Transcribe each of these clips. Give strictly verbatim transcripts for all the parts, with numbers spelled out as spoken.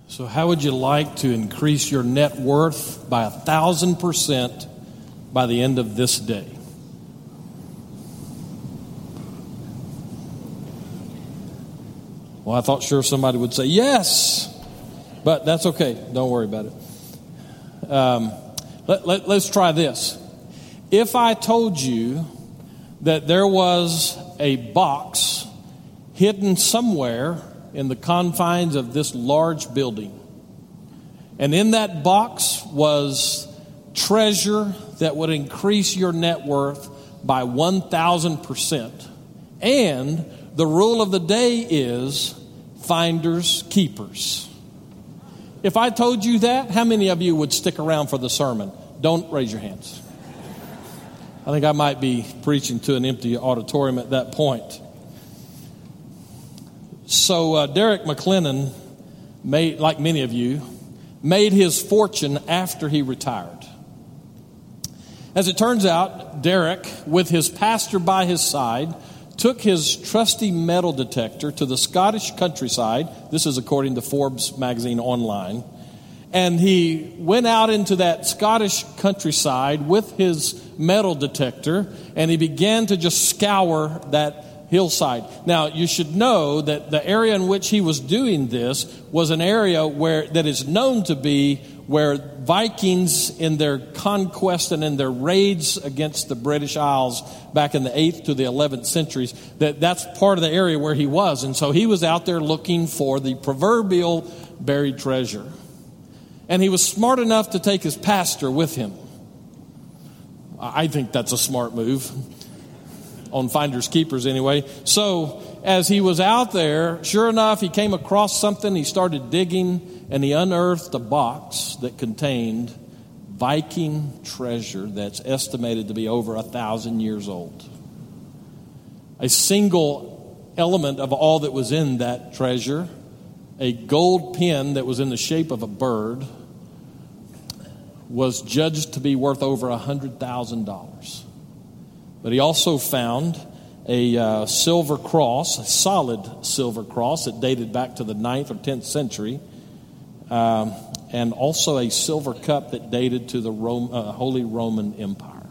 So how would you like to increase your net worth by a thousand percent by the end of this day? Well, I thought sure somebody would say yes, but that's okay. Don't worry about it. Um, let, let, let's try this. If I told you that there was a box hidden somewhere in the confines of this large building, and in that box was treasure that would increase your net worth by one thousand percent, and the rule of the day is finders keepers. If I told you that, how many of you would stick around for the sermon? Don't raise your hands. I think I might be preaching to an empty auditorium at that point. So uh, Derek McLennan, made, like many of you, made his fortune after he retired. As it turns out, Derek, with his pastor by his side, took his trusty metal detector to the Scottish countryside. This is according to Forbes magazine online. And he went out into that Scottish countryside with his metal detector, and he began to just scour that hillside. Now, you should know that the area in which he was doing this was an area where that is known to be where Vikings in their conquest and in their raids against the British Isles back in the eighth to the eleventh centuries, that that's part of the area where he was. And so he was out there looking for the proverbial buried treasure. And he was smart enough to take his pastor with him. I think that's a smart move. On finders keepers anyway. So as he was out there, sure enough, he came across something. He started digging, and he unearthed a box that contained Viking treasure that's estimated to be over a thousand years old. A single element of all that was in that treasure, a gold pin that was in the shape of a bird, was judged to be worth over one hundred thousand dollars. But he also found a uh, silver cross, a solid silver cross that dated back to the ninth or tenth century, um, and also a silver cup that dated to the Rome, uh, Holy Roman Empire.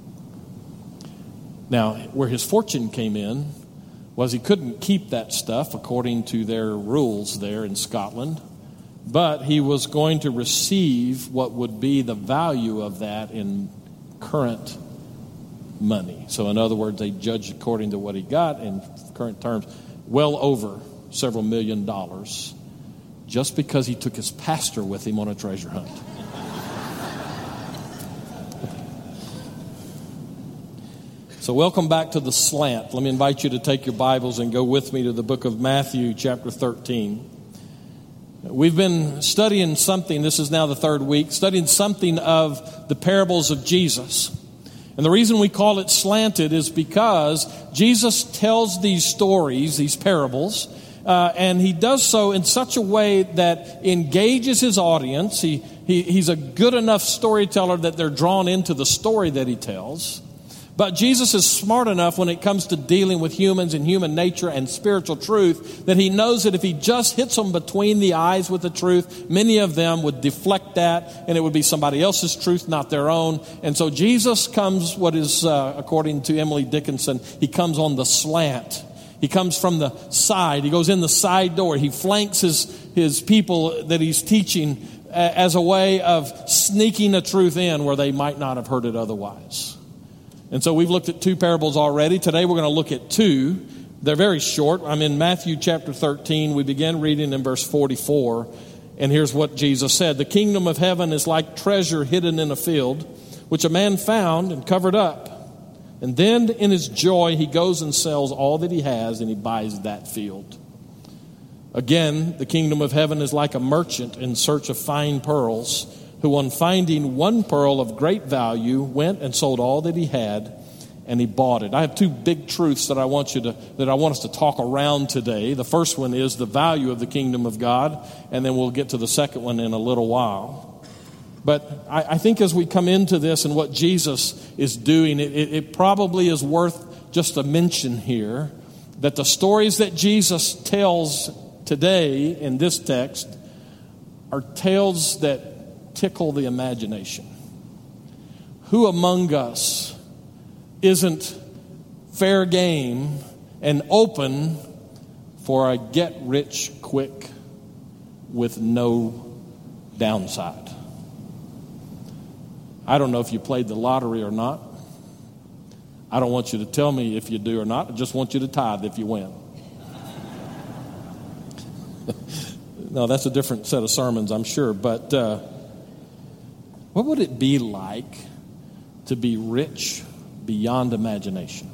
Now, where his fortune came in was he couldn't keep that stuff according to their rules there in Scotland, but he was going to receive what would be the value of that in current money. So in other words, they judged according to what he got in current terms, well over several million dollars, just because he took his pastor with him on a treasure hunt. So welcome back to The Slant. Let me invite you to take your Bibles and go with me to the book of Matthew, chapter thirteen. We've been studying something, this is now the third week, studying something of the parables of Jesus. And the reason we call it slanted is because Jesus tells these stories, these parables, uh, and he does so in such a way that engages his audience. He, he he's a good enough storyteller that they're drawn into the story that he tells. But Jesus is smart enough when it comes to dealing with humans and human nature and spiritual truth that he knows that if he just hits them between the eyes with the truth, many of them would deflect that and it would be somebody else's truth, not their own. And so Jesus comes, what is, uh, according to Emily Dickinson, he comes on the slant. He comes from the side. He goes in the side door. He flanks his, his people that he's teaching as a way of sneaking the truth in where they might not have heard it otherwise. And so we've looked at two parables already. Today we're going to look at two. They're very short. I'm in Matthew chapter thirteen. We began reading in verse forty-four. And here's what Jesus said. The kingdom of heaven is like treasure hidden in a field, which a man found and covered up. And then in his joy he goes and sells all that he has and he buys that field. Again, the kingdom of heaven is like a merchant in search of fine pearls, who on finding one pearl of great value went and sold all that he had, and he bought it. I have two big truths that I want you to that I want us to talk around today. The first one is the value of the kingdom of God, and then we'll get to the second one in a little while. But I, I think as we come into this and what Jesus is doing, it, it, it probably is worth just a mention here that the stories that Jesus tells today in this text are tales that tickle the imagination. Who among us isn't fair game and open for a get-rich-quick with no downside? I don't know if you played the lottery or not. I don't want you to tell me if you do or not. I just want you to tithe if you win. No, that's a different set of sermons, I'm sure. But uh, what would it be like to be rich beyond imagination?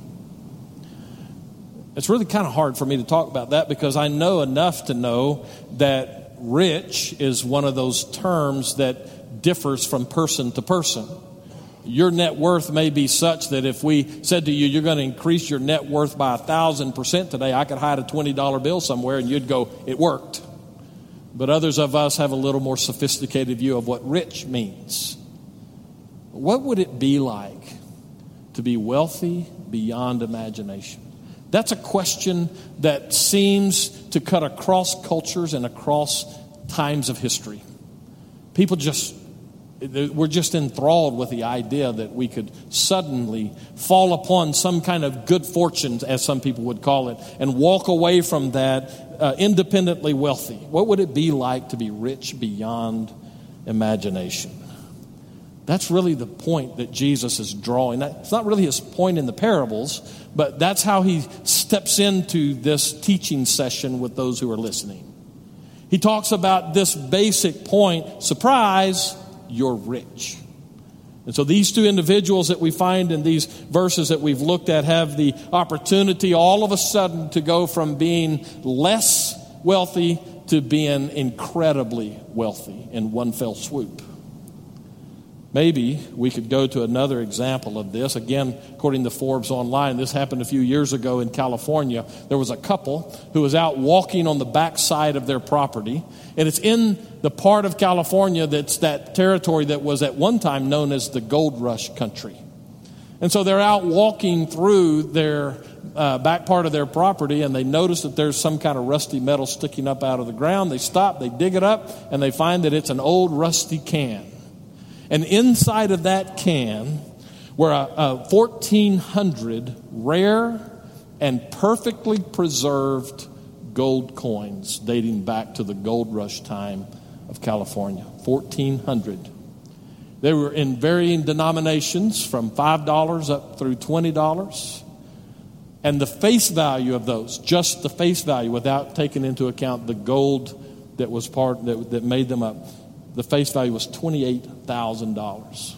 It's really kind of hard for me to talk about that because I know enough to know that rich is one of those terms that differs from person to person. Your net worth may be such that if we said to you, you're going to increase your net worth by a thousand percent today, I could hide a twenty dollar bill somewhere and you'd go, it worked. But others of us have a little more sophisticated view of what rich means. What would it be like to be wealthy beyond imagination? That's a question that seems to cut across cultures and across times of history. People just, we're just enthralled with the idea that we could suddenly fall upon some kind of good fortune, as some people would call it, and walk away from that uh, independently wealthy. What would it be like to be rich beyond imagination? That's really the point that Jesus is drawing. It's not really his point in the parables, but that's how he steps into this teaching session with those who are listening. He talks about this basic point, surprise, you're rich. And so these two individuals that we find in these verses that we've looked at have the opportunity all of a sudden to go from being less wealthy to being incredibly wealthy in one fell swoop. Maybe we could go to another example of this. Again, according to Forbes Online, this happened a few years ago in California. There was a couple who was out walking on the backside of their property. And it's in the part of California that's that territory that was at one time known as the Gold Rush country. And so they're out walking through their uh, back part of their property, and they notice that there's some kind of rusty metal sticking up out of the ground. They stop, they dig it up, and they find that it's an old rusty can. And inside of that can were a, a fourteen hundred rare and perfectly preserved gold coins dating back to the gold rush time of California. fourteen hundred. They were in varying denominations from five dollars up through twenty dollars. And the face value of those, just the face value without taking into account the gold that was part that, that made them up, the face value was twenty-eight thousand dollars.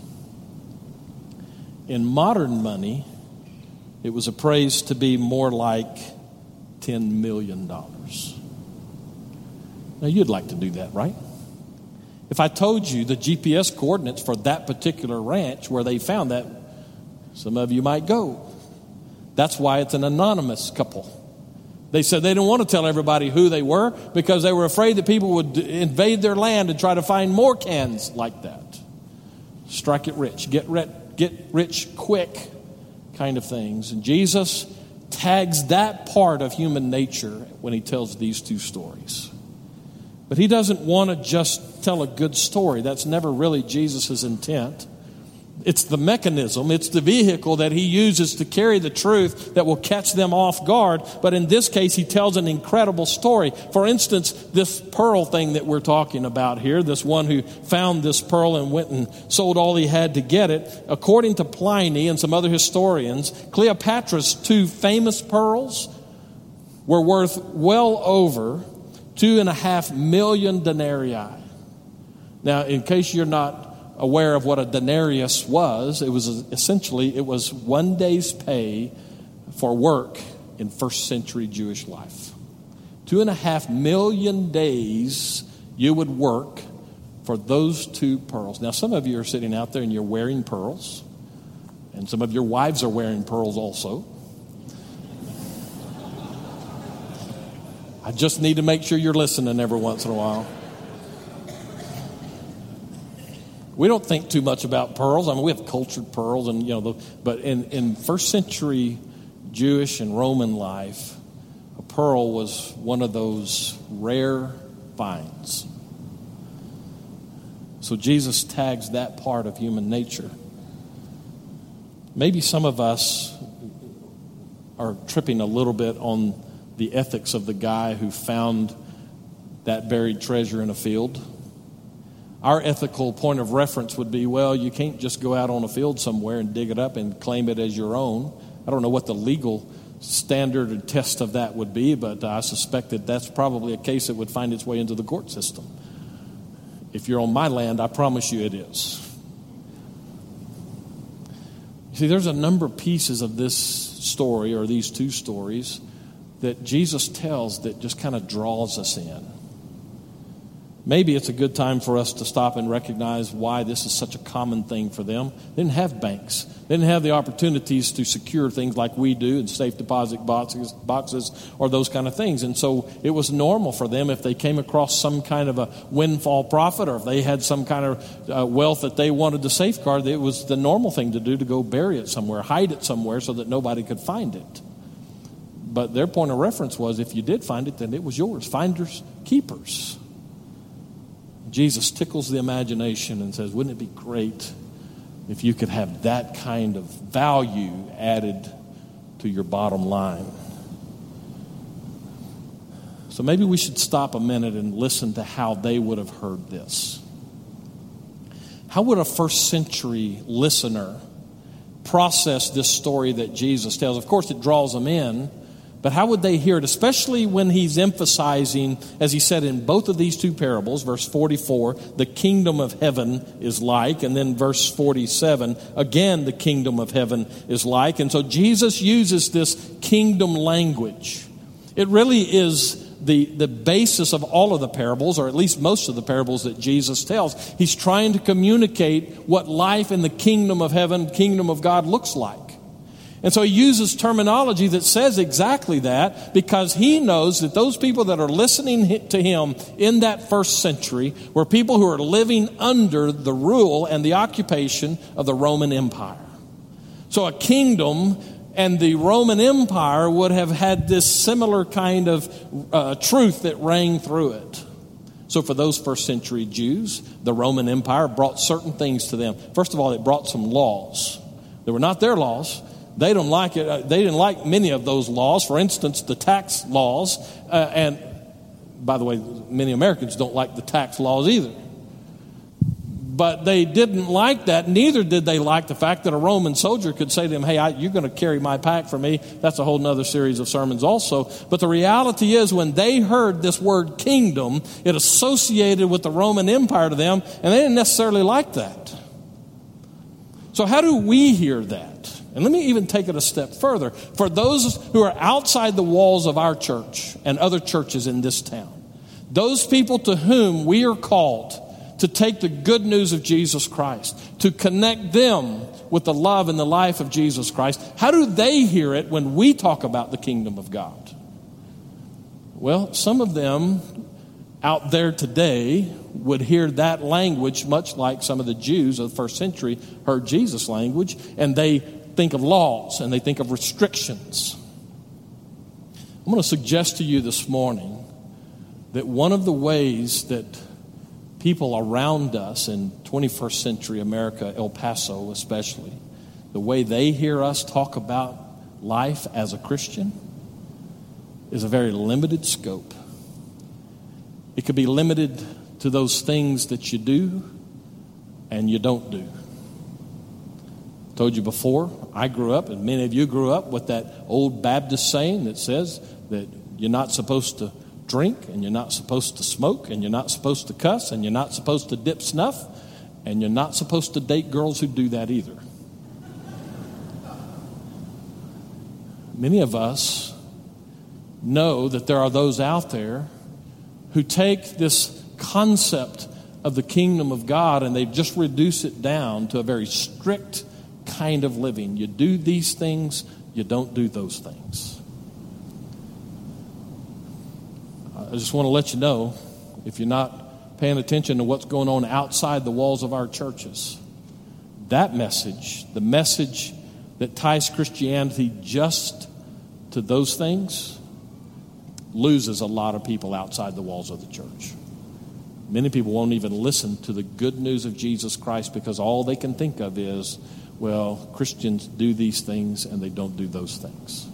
In modern money, it was appraised to be more like ten million dollars. Now, you'd like to do that, right? If I told you the G P S coordinates for that particular ranch where they found that, some of you might go. That's why it's an anonymous couple. They said they didn't want to tell everybody who they were because they were afraid that people would invade their land and try to find more cans like that. Strike it rich, get rich, get rich quick kind of things. And Jesus tags that part of human nature when he tells these two stories. But he doesn't want to just tell a good story. That's never really Jesus' intent. It's the mechanism, it's the vehicle that he uses to carry the truth that will catch them off guard. But in this case, he tells an incredible story. For instance, this pearl thing that we're talking about here, this one who found this pearl and went and sold all he had to get it. According to Pliny and some other historians, Cleopatra's two famous pearls were worth well over two and a half million denarii. Now, in case you're not aware of what a denarius was, it was essentially, it was one day's pay for work in first century Jewish life. Two and a half million days you would work for those two pearls. Now, some of you are sitting out there and you're wearing pearls, and some of your wives are wearing pearls also. I just need to make sure you're listening every once in a while. We don't think too much about pearls. I mean, we have cultured pearls, and you know, the, but in, in first century Jewish and Roman life, a pearl was one of those rare finds. So Jesus tags that part of human nature. Maybe some of us are tripping a little bit on the ethics of the guy who found that buried treasure in a field. Our ethical point of reference would be, well, you can't just go out on a field somewhere and dig it up and claim it as your own. I don't know what the legal standard and test of that would be, but I suspect that that's probably a case that would find its way into the court system. If you're on my land, I promise you it is. You see, there's a number of pieces of this story, or these two stories, that Jesus tells that just kind of draws us in. Maybe it's a good time for us to stop and recognize why this is such a common thing for them. They didn't have banks. They didn't have the opportunities to secure things like we do in safe deposit boxes, boxes or those kind of things. And so it was normal for them if they came across some kind of a windfall profit, or if they had some kind of uh, wealth that they wanted to safeguard, it was the normal thing to do to go bury it somewhere, hide it somewhere so that nobody could find it. But their point of reference was, if you did find it, then it was yours. Finders, keepers. Jesus tickles the imagination and says, wouldn't it be great if you could have that kind of value added to your bottom line? So maybe we should stop a minute and listen to how they would have heard this. How would a first century listener process this story that Jesus tells? Of course, it draws them in. But how would they hear it, especially when he's emphasizing, as he said in both of these two parables, verse forty-four, the kingdom of heaven is like, and then verse forty-seven, again, the kingdom of heaven is like. And so Jesus uses this kingdom language. It really is the, the basis of all of the parables, or at least most of the parables that Jesus tells. He's trying to communicate what life in the kingdom of heaven, kingdom of God looks like. And so he uses terminology that says exactly that, because he knows that those people that are listening to him in that first century were people who are living under the rule and the occupation of the Roman Empire. So a kingdom and the Roman Empire would have had this similar kind of uh, truth that rang through it. So for those first century Jews, the Roman Empire brought certain things to them. First of all, it brought some laws. They were not their laws. They don't like it. They didn't like many of those laws. For instance, the tax laws. Uh, and by the way, many Americans don't like the tax laws either. But they didn't like that. Neither did they like the fact that a Roman soldier could say to them, hey, I, you're going to carry my pack for me. That's a whole other series of sermons also. But the reality is, when they heard this word kingdom, it associated with the Roman Empire to them, and they didn't necessarily like that. So how do we hear that? And let me even take it a step further. For those who are outside the walls of our church and other churches in this town, those people to whom we are called to take the good news of Jesus Christ, to connect them with the love and the life of Jesus Christ, how do they hear it when we talk about the kingdom of God? Well, some of them out there today would hear that language much like some of the Jews of the first century heard Jesus' language, and they think of laws and they think of restrictions. I'm going to suggest to you this morning that one of the ways that people around us in twenty-first century America, El Paso especially, the way they hear us talk about life as a Christian is a very limited scope. It could be limited to those things that you do and you don't do. Told you before, I grew up, and many of you grew up with that old Baptist saying that says that you're not supposed to drink, and you're not supposed to smoke, and you're not supposed to cuss, and you're not supposed to dip snuff, and you're not supposed to date girls who do that either. Many of us know that there are those out there who take this concept of the kingdom of God and they just reduce it down to a very strict kind of living. You do these things, you don't do those things. I just want to let you know, if you're not paying attention to what's going on outside the walls of our churches, that message, the message that ties Christianity just to those things, loses a lot of people outside the walls of the church. Many people won't even listen to the good news of Jesus Christ because all they can think of is, well, Christians do these things and they don't do those things.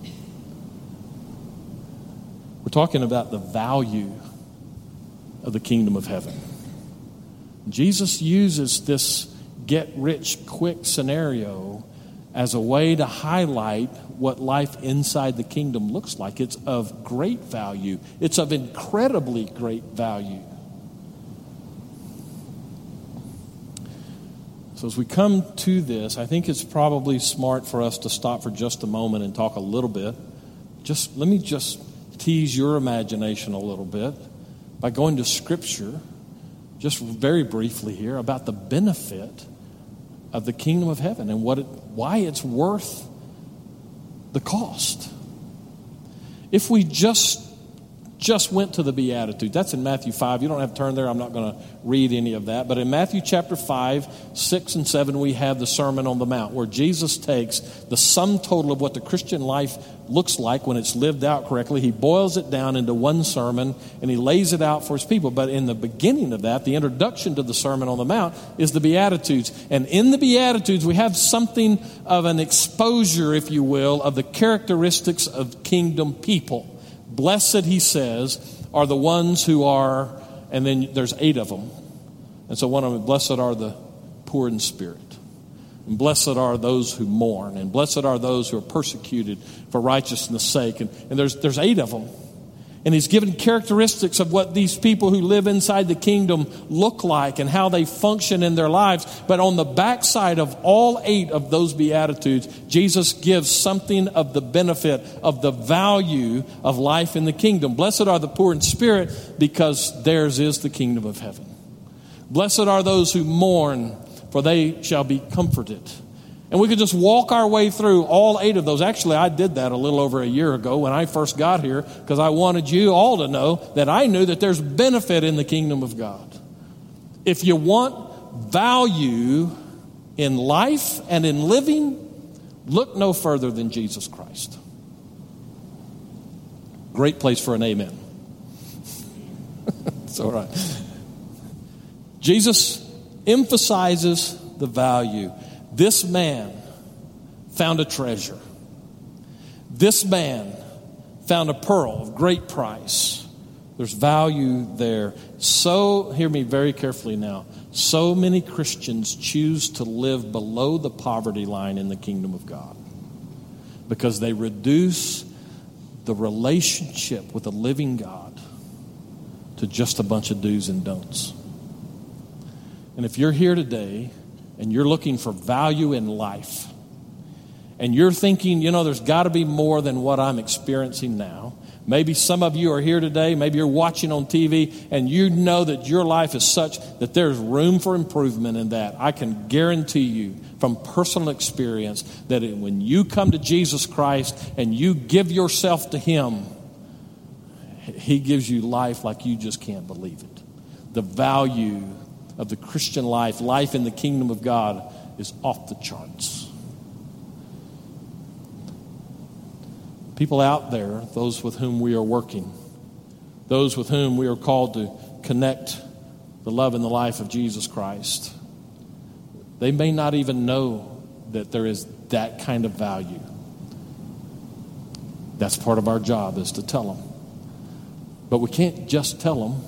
We're talking about the value of the kingdom of heaven. Jesus uses this get-rich-quick scenario as a way to highlight what life inside the kingdom looks like. It's of great value. It's of incredibly great value. So as we come to this, I think it's probably smart for us to stop for just a moment and talk a little bit. Just let me just tease your imagination a little bit by going to Scripture, just very briefly here, about the benefit of the kingdom of heaven and what it, why it's worth the cost. If we just just went to the Beatitudes, that's in Matthew five. You don't have to turn there. I'm not going to read any of that. But in Matthew chapter five, six, and seven, we have the Sermon on the Mount, where Jesus takes the sum total of what the Christian life looks like when it's lived out correctly. He boils it down into one sermon, and he lays it out for his people. But in the beginning of that, the introduction to the Sermon on the Mount is the Beatitudes. And in the Beatitudes, we have something of an exposure, if you will, of the characteristics of kingdom people. Blessed, he says, are the ones who are, and then there's eight of them. And so one of them, blessed are the poor in spirit. And blessed are those who mourn. And blessed are those who are persecuted for righteousness' sake. And, and there's there's eight of them. And he's given characteristics of what these people who live inside the kingdom look like and how they function in their lives. But on the backside of all eight of those Beatitudes, Jesus gives something of the benefit of the value of life in the kingdom. Blessed are the poor in spirit, because theirs is the kingdom of heaven. Blessed are those who mourn, for they shall be comforted. And we could just walk our way through all eight of those. Actually, I did that a little over a year ago when I first got here, because I wanted you all to know that I knew that there's benefit in the kingdom of God. If you want value in life and in living, look no further than Jesus Christ. Great place for an amen. It's all right. Jesus emphasizes the value. This man found a treasure. This man found a pearl of great price. There's value there. So, hear me very carefully now. So many Christians choose to live below the poverty line in the kingdom of God because they reduce the relationship with the living God to just a bunch of do's and don'ts. And if you're here today and you're looking for value in life, and you're thinking, you know, there's got to be more than what I'm experiencing now. Maybe some of you are here today, maybe you're watching on T V, and you know that your life is such that there's room for improvement in that. I can guarantee you from personal experience that it, when you come to Jesus Christ and you give yourself to Him, He gives you life like you just can't believe it. The value of the Christian life, life in the kingdom of God, is off the charts. People out there, those with whom we are working, those with whom we are called to connect the love and the life of Jesus Christ, they may not even know that there is that kind of value. That's part of our job, is to tell them. But we can't just tell them.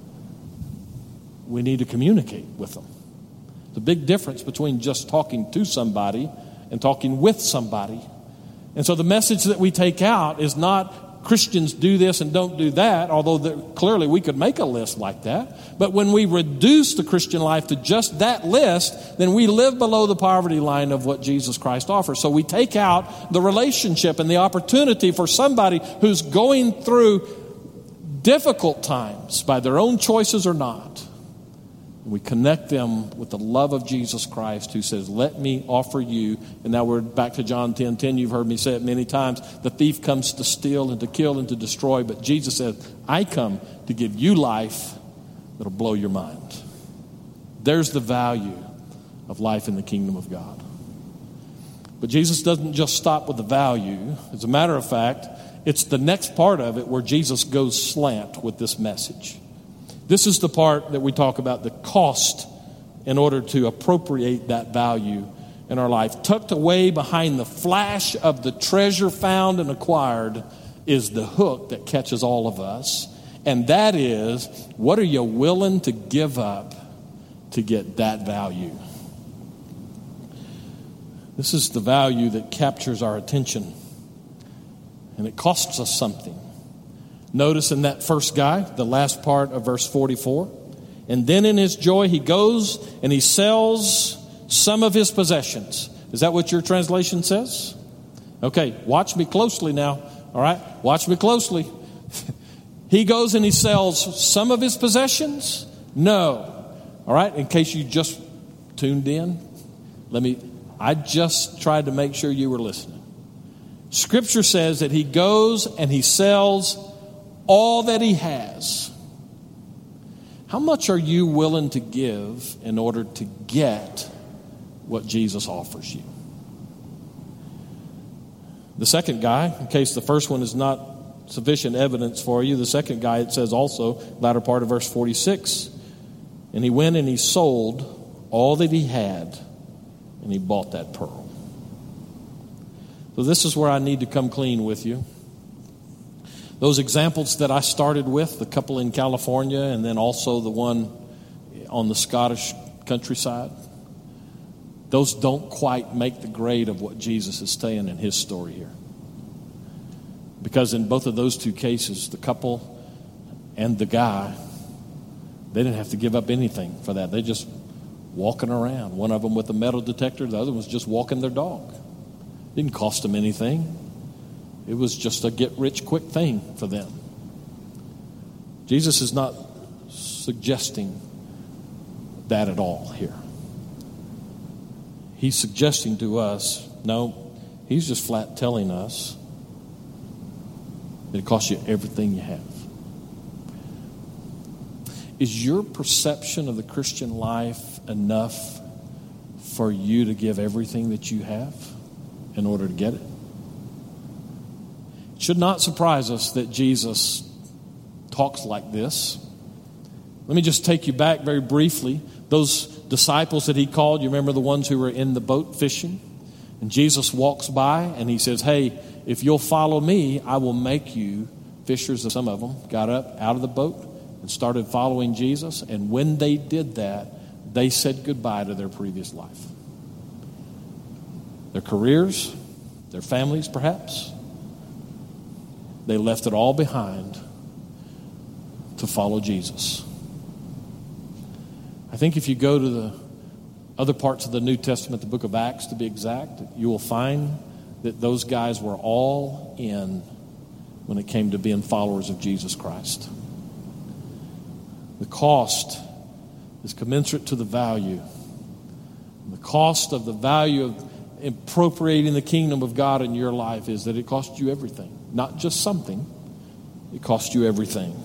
We need to communicate with them. There's a big difference between just talking to somebody and talking with somebody. And so the message that we take out is not Christians do this and don't do that, although there, clearly we could make a list like that. But when we reduce the Christian life to just that list, then we live below the poverty line of what Jesus Christ offers. So we take out the relationship and the opportunity for somebody who's going through difficult times by their own choices or not. We connect them with the love of Jesus Christ, who says, let me offer you. And now we're back to John ten ten. You've heard me say it many times. The thief comes to steal and to kill and to destroy. But Jesus said, I come to give you life that'll blow your mind. There's the value of life in the kingdom of God. But Jesus doesn't just stop with the value. As a matter of fact, it's the next part of it where Jesus goes slant with this message. This is the part that we talk about, the cost in order to appropriate that value in our life. Tucked away behind the flash of the treasure found and acquired is the hook that catches all of us. And that is, what are you willing to give up to get that value? This is the value that captures our attention. And it costs us something. Notice in that first guy, the last part of verse forty-four. And then in his joy he goes and he sells some of his possessions. Is that what your translation says? Okay, watch me closely now. All right, watch me closely. He goes and he sells some of his possessions? No. All right, in case you just tuned in, let me, I just tried to make sure you were listening. Scripture says that he goes and he sells all that he has. How much are you willing to give in order to get what Jesus offers you? The second guy, in case the first one is not sufficient evidence for you, the second guy, it says also, latter part of verse forty-six, and he went and he sold all that he had, and he bought that pearl. So this is where I need to come clean with you. Those examples that I started with, the couple in California and then also the one on the Scottish countryside, those don't quite make the grade of what Jesus is saying in his story here. Because in both of those two cases, the couple and the guy, they didn't have to give up anything for that. They just walking around. One of them with a metal detector, the other was just walking their dog. It didn't cost them anything. It was just a get-rich-quick thing for them. Jesus is not suggesting that at all here. He's suggesting to us, no, he's just flat telling us that it costs you everything you have. Is your perception of the Christian life enough for you to give everything that you have in order to get it? It should not surprise us that Jesus talks like this. Let me just take you back very briefly. Those disciples that he called, you remember the ones who were in the boat fishing? And Jesus walks by and he says, hey, if you'll follow me, I will make you fishers. Of some of them got up out of the boat and started following Jesus. And when they did that, they said goodbye to their previous life. Their careers, their families perhaps. They left it all behind to follow Jesus. I think if you go to the other parts of the New Testament, the book of Acts to be exact, you will find that those guys were all in when it came to being followers of Jesus Christ. The cost is commensurate to the value. The cost of the value of appropriating the kingdom of God in your life is that it costs you everything. Not just something, it costs you everything.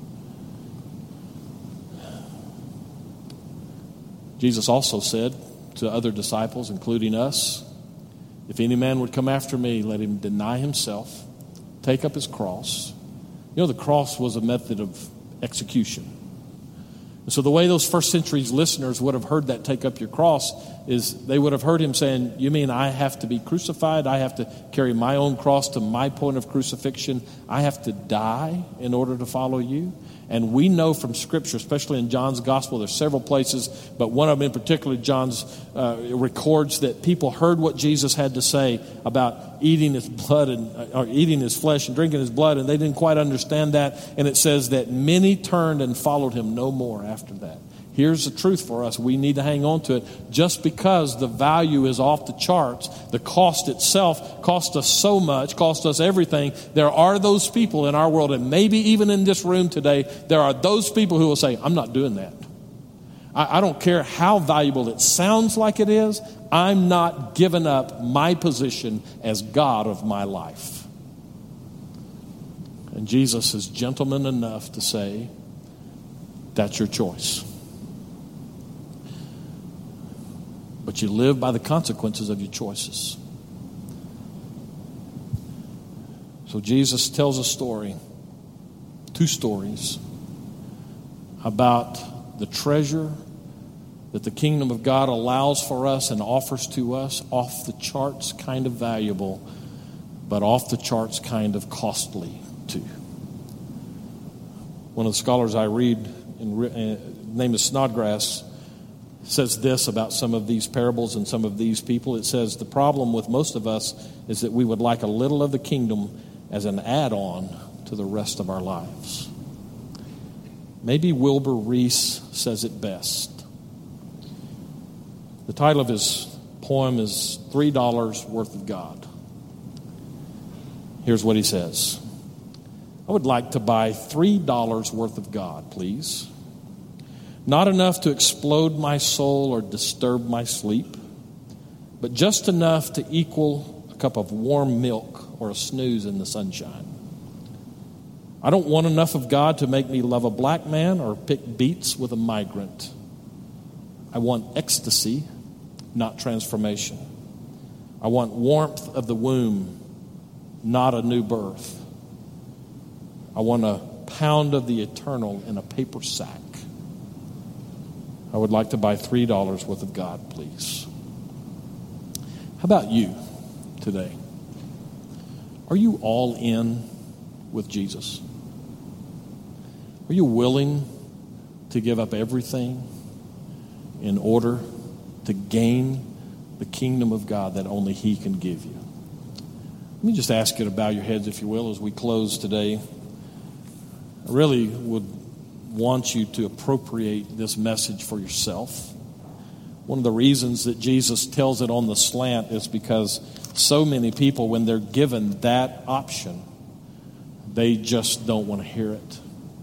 Jesus also said to other disciples, including us, if any man would come after me, let him deny himself, take up his cross. You know, the cross was a method of execution. And so the way those first century's listeners would have heard that take up your cross is they would have heard him saying, you mean I have to be crucified? I have to carry my own cross to my point of crucifixion? I have to die in order to follow you? And we know from Scripture, especially in John's Gospel, there's several places, but one of them in particular, John's uh, records that people heard what Jesus had to say about eating his blood and or eating his flesh and drinking his blood, and they didn't quite understand that. And it says that many turned and followed him no more after that. Here's the truth for us. We need to hang on to it. Just because the value is off the charts, the cost itself cost us so much, cost us everything. There are those people in our world, and maybe even in this room today, there are those people who will say, I'm not doing that. I, I don't care how valuable it sounds like it is. I'm not giving up my position as God of my life. And Jesus is gentleman enough to say, that's your choice. But you live by the consequences of your choices. So Jesus tells a story, two stories, about the treasure that the kingdom of God allows for us and offers to us, off the charts kind of valuable, but off the charts kind of costly too. One of the scholars I read, in, uh, name is Snodgrass, says this about some of these parables and some of these people. It says, the problem with most of us is that we would like a little of the kingdom as an add-on to the rest of our lives. Maybe Wilbur Reese says it best. The title of his poem is Three Dollars Worth of God. Here's what he says. I would like to buy three dollars worth of God, please. Not enough to explode my soul or disturb my sleep, but just enough to equal a cup of warm milk or a snooze in the sunshine. I don't want enough of God to make me love a black man or pick beets with a migrant. I want ecstasy, not transformation. I want warmth of the womb, not a new birth. I want a pound of the eternal in a paper sack. I would like to buy three dollars worth of God, please. How about you today? Are you all in with Jesus? Are you willing to give up everything in order to gain the kingdom of God that only He can give you? Let me just ask you to bow your heads, if you will, as we close today. I really would want you to appropriate this message for yourself. One of the reasons that Jesus tells it on the slant is because so many people, when they're given that option, they just don't want to hear it.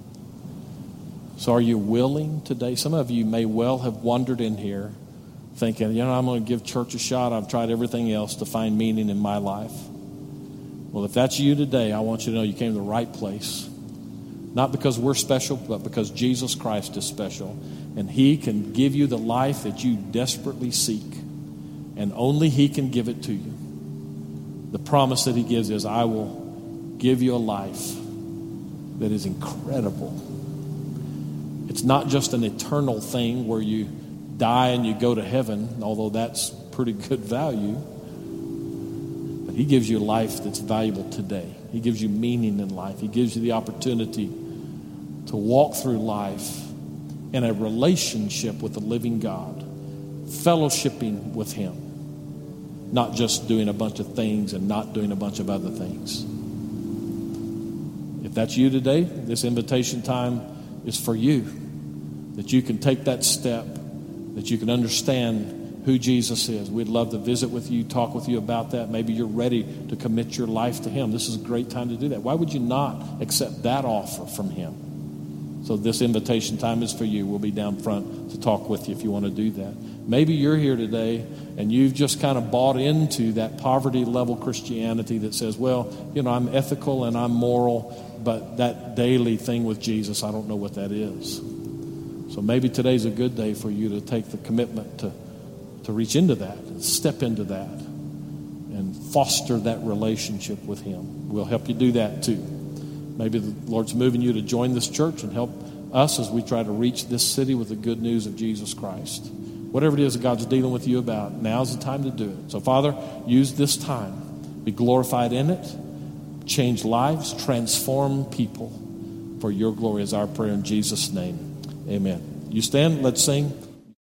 So are you willing today? Some of you may well have wandered in here thinking, you know, I'm going to give church a shot. I've tried everything else to find meaning in my life. Well, if that's you today, I want you to know you came to the right place. Not because we're special, but because Jesus Christ is special. And He can give you the life that you desperately seek. And only He can give it to you. The promise that He gives is, I will give you a life that is incredible. It's not just an eternal thing where you die and you go to heaven, although that's pretty good value. But He gives you a life that's valuable today. He gives you meaning in life. He gives you the opportunity to walk through life in a relationship with the living God, fellowshipping with Him, not just doing a bunch of things and not doing a bunch of other things. If that's you today, this invitation time is for you, that you can take that step, that you can understand who Jesus is. We'd love to visit with you, talk with you about that. Maybe you're ready to commit your life to Him. This is a great time to do that. Why would you not accept that offer from Him? So this invitation time is for you. We'll be down front to talk with you if you want to do that. Maybe you're here today and you've just kind of bought into that poverty level Christianity that says, well, you know, I'm ethical and I'm moral, but that daily thing with Jesus, I don't know what that is. So maybe today's a good day for you to take the commitment to, to reach into that, and step into that, and foster that relationship with Him. We'll help you do that too. Maybe the Lord's moving you to join this church and help us as we try to reach this city with the good news of Jesus Christ. Whatever it is that God's dealing with you about, now's the time to do it. So, Father, use this time. Be glorified in it. Change lives. Transform people for your glory is our prayer in Jesus' name. Amen. You stand. Let's sing.